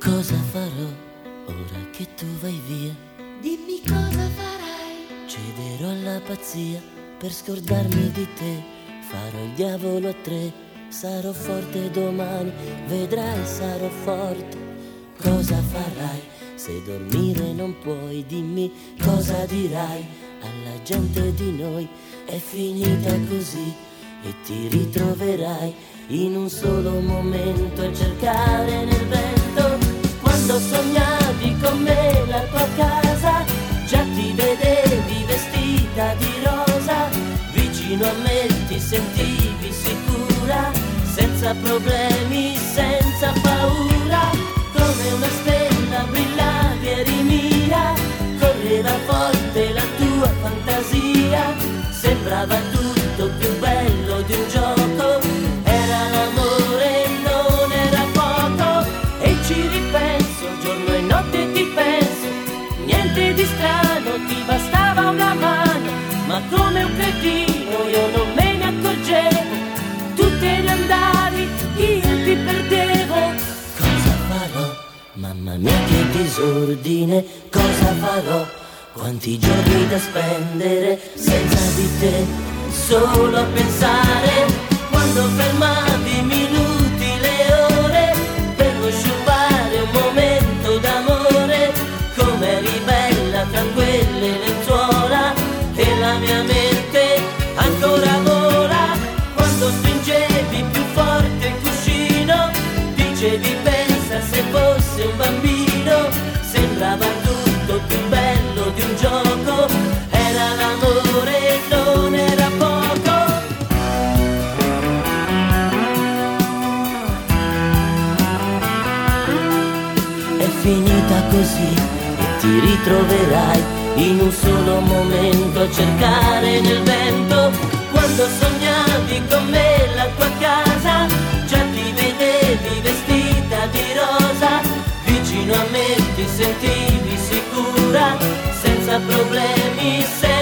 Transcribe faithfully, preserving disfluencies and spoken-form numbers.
Cosa farò ora che tu vai via? Dimmi cosa farai. Cederò alla pazzia per scordarmi di te. Farò il diavolo a tre. Sarò forte domani, vedrai sarò forte. Cosa farai se dormire non puoi? Dimmi cosa dirai alla gente di noi. È finita così e ti ritroverai in un solo momento a cercare nel vento. Quando sognavi con me la tua casa, già ti vedevi vestita di rosa. Vicino a me ti sentivi sicura, senza problemi, senza paura. Come una stella brillavi, eri mia. Correva forte la tua fantasia. Sembrava tutto più bello di un gioco. Era l'amore, non era poco. E ci ripenso, giorno e notte ti penso. Niente di strano, ti bastava una mano. Ma come un cretino io non me ne accorgevo. Tu te ne andavi, io ti perdevo. Cosa farò? Mamma mia che disordine. Cosa farò? Quanti giorni da spendere senza di te. Solo a pensare quando fermavi i minuti, le ore, per non sciogliere un momento d'amore. Come eri bella tra quelle lenzuola e la mia mente ancora vola. Quando stringevi più forte il cuscino, dicevi pensa se fosse un bambino. Sembrava tutto più bello di un gioco. Era l'amore, non era poco. È finita così e ti ritroverai in un solo momento a cercare nel vento. Quando sognavi con me la tua casa, già ti vedevi vestita di rosa. Vicino a me ti sentivi sicura, senza problemi, senza